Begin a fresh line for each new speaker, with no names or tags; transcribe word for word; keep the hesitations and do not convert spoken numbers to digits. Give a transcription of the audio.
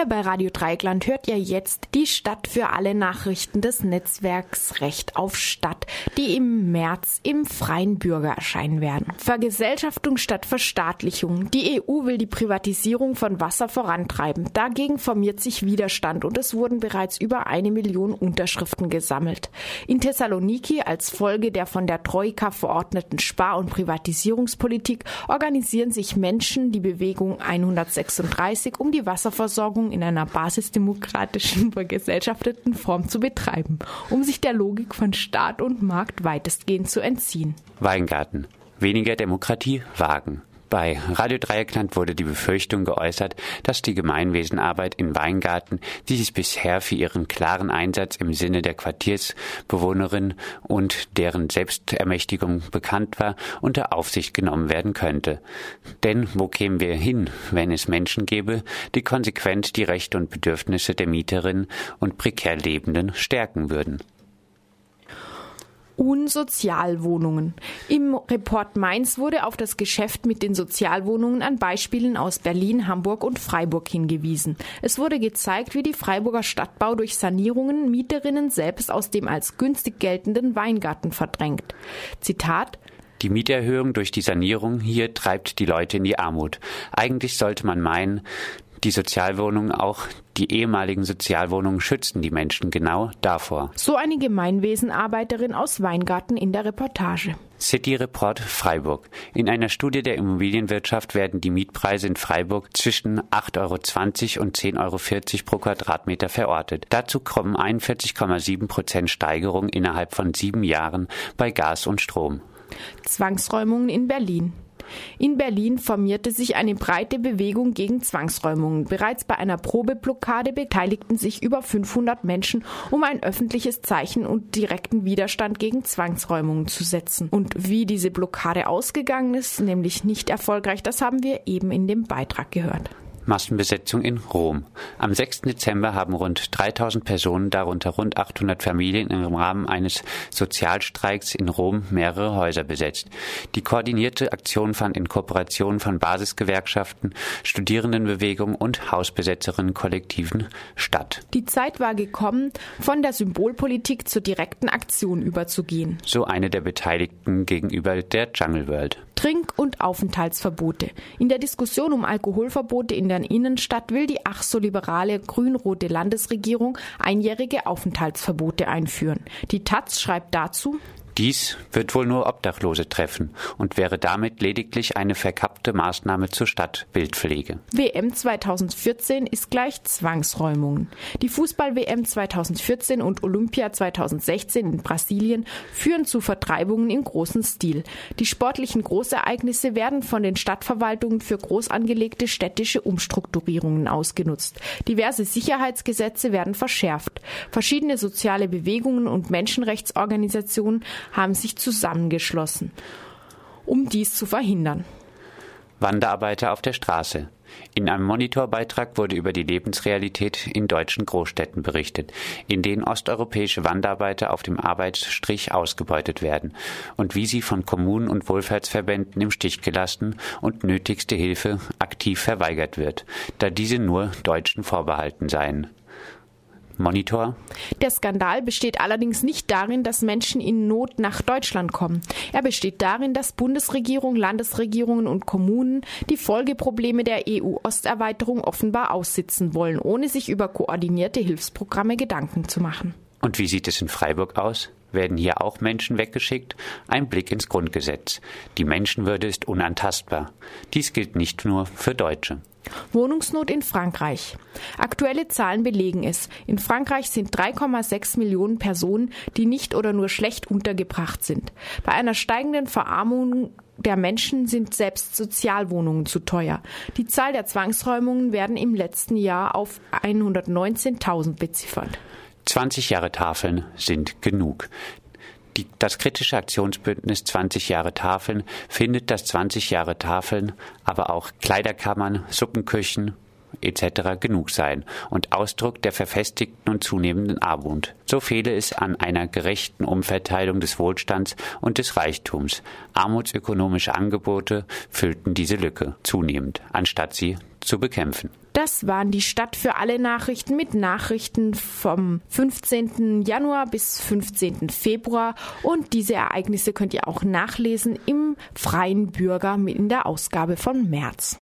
Hier bei Radio Dreieckland hört ihr jetzt die Stadt für alle Nachrichten des Netzwerks Recht auf Stadt, die im März im Freien Bürger erscheinen werden. Vergesellschaftung statt Verstaatlichung. Die E U will die Privatisierung von Wasser vorantreiben. Dagegen formiert sich Widerstand und es wurden bereits über eine Million Unterschriften gesammelt. In Thessaloniki als Folge der von der Troika verordneten Spar- und Privatisierungspolitik organisieren sich Menschen die Bewegung hundertsechsunddreißig, um die Wasserversorgung in einer basisdemokratischen, vergesellschafteten Form zu betreiben, um sich der Logik von Staat und Markt weitestgehend zu entziehen.
Weingarten. Weniger Demokratie wagen. Bei Radio Dreieckland wurde die Befürchtung geäußert, dass die Gemeinwesenarbeit in Weingarten, die sich bisher für ihren klaren Einsatz im Sinne der Quartiersbewohnerin und deren Selbstermächtigung bekannt war, unter Aufsicht genommen werden könnte. Denn wo kämen wir hin, wenn es Menschen gäbe, die konsequent die Rechte und Bedürfnisse der Mieterinnen und prekär Lebenden stärken würden?
Unsozialwohnungen. Im Report Mainz wurde auf das Geschäft mit den Sozialwohnungen an Beispielen aus Berlin, Hamburg und Freiburg hingewiesen. Es wurde gezeigt, wie die Freiburger Stadtbau durch Sanierungen Mieterinnen selbst aus dem als günstig geltenden Weingarten verdrängt. Zitat:
Die Mieterhöhung durch die Sanierung hier treibt die Leute in die Armut. Eigentlich sollte man meinen, die Sozialwohnungen, auch die ehemaligen Sozialwohnungen, schützen die Menschen genau davor.
So eine Gemeinwesenarbeiterin aus Weingarten in der Reportage.
City Report Freiburg. In einer Studie der Immobilienwirtschaft werden die Mietpreise in Freiburg zwischen acht Euro zwanzig und zehn Euro vierzig pro Quadratmeter verortet. Dazu kommen einundvierzig Komma sieben Prozent Steigerung innerhalb von sieben Jahren bei Gas und Strom.
Zwangsräumungen in Berlin. In Berlin formierte sich eine breite Bewegung gegen Zwangsräumungen. Bereits bei einer Probeblockade beteiligten sich über fünfhundert Menschen, um ein öffentliches Zeichen und direkten Widerstand gegen Zwangsräumungen zu setzen. Und wie diese Blockade ausgegangen ist, nämlich nicht erfolgreich, das haben wir eben in dem Beitrag gehört.
Massenbesetzung in Rom. Am sechsten Dezember haben rund dreitausend Personen, darunter rund achthundert Familien, im Rahmen eines Sozialstreiks in Rom mehrere Häuser besetzt. Die koordinierte Aktion fand in Kooperation von Basisgewerkschaften, Studierendenbewegungen und Hausbesetzerinnen-Kollektiven statt.
Die Zeit war gekommen, von der Symbolpolitik zur direkten Aktion überzugehen.
So eine der Beteiligten gegenüber der Jungle World.
Trink- und Aufenthaltsverbote. In der Diskussion um Alkoholverbote in der Innenstadt will die ach so liberale grün-rote Landesregierung einjährige Aufenthaltsverbote einführen. Die Taz schreibt dazu:
Dies wird wohl nur Obdachlose treffen und wäre damit lediglich eine verkappte Maßnahme zur Stadtbildpflege.
W M zweitausendvierzehn ist gleich Zwangsräumungen. Die Fußball-W M zweitausendvierzehn und Olympia zweitausendsechzehn in Brasilien führen zu Vertreibungen im großen Stil. Die sportlichen Großereignisse werden von den Stadtverwaltungen für groß angelegte städtische Umstrukturierungen ausgenutzt. Diverse Sicherheitsgesetze werden verschärft. Verschiedene soziale Bewegungen und Menschenrechtsorganisationen haben sich zusammengeschlossen, um dies zu verhindern.
Wanderarbeiter auf der Straße. In einem Monitorbeitrag wurde über die Lebensrealität in deutschen Großstädten berichtet, in denen osteuropäische Wanderarbeiter auf dem Arbeitsstrich ausgebeutet werden und wie sie von Kommunen und Wohlfahrtsverbänden im Stich gelassen und nötigste Hilfe aktiv verweigert wird, da diese nur Deutschen vorbehalten seien. Monitor.
Der Skandal besteht allerdings nicht darin, dass Menschen in Not nach Deutschland kommen. Er besteht darin, dass Bundesregierung, Landesregierungen und Kommunen die Folgeprobleme der E U-Osterweiterung offenbar aussitzen wollen, ohne sich über koordinierte Hilfsprogramme Gedanken zu machen.
Und wie sieht es in Freiburg aus? Werden hier auch Menschen weggeschickt? Ein Blick ins Grundgesetz. Die Menschenwürde ist unantastbar. Dies gilt nicht nur für Deutsche.
Wohnungsnot in Frankreich. Aktuelle Zahlen belegen es. In Frankreich sind drei Komma sechs Millionen Personen, die nicht oder nur schlecht untergebracht sind. Bei einer steigenden Verarmung der Menschen sind selbst Sozialwohnungen zu teuer. Die Zahl der Zwangsräumungen werden im letzten Jahr auf hundertneunzehntausend beziffert.
zwanzig Jahre Tafeln sind genug. Die, das kritische Aktionsbündnis zwanzig Jahre Tafeln findet, dass zwanzig Jahre Tafeln, aber auch Kleiderkammern, Suppenküchen et cetera genug seien und Ausdruck der verfestigten und zunehmenden Armut. So fehle es an einer gerechten Umverteilung des Wohlstands und des Reichtums. Armutsökonomische Angebote füllten diese Lücke zunehmend, anstatt sie zu bekämpfen.
Das waren die Stadt für alle Nachrichten mit Nachrichten vom fünfzehnten Januar bis fünfzehnten Februar. Und diese Ereignisse könnt ihr auch nachlesen im Freien Bürger in der Ausgabe von März.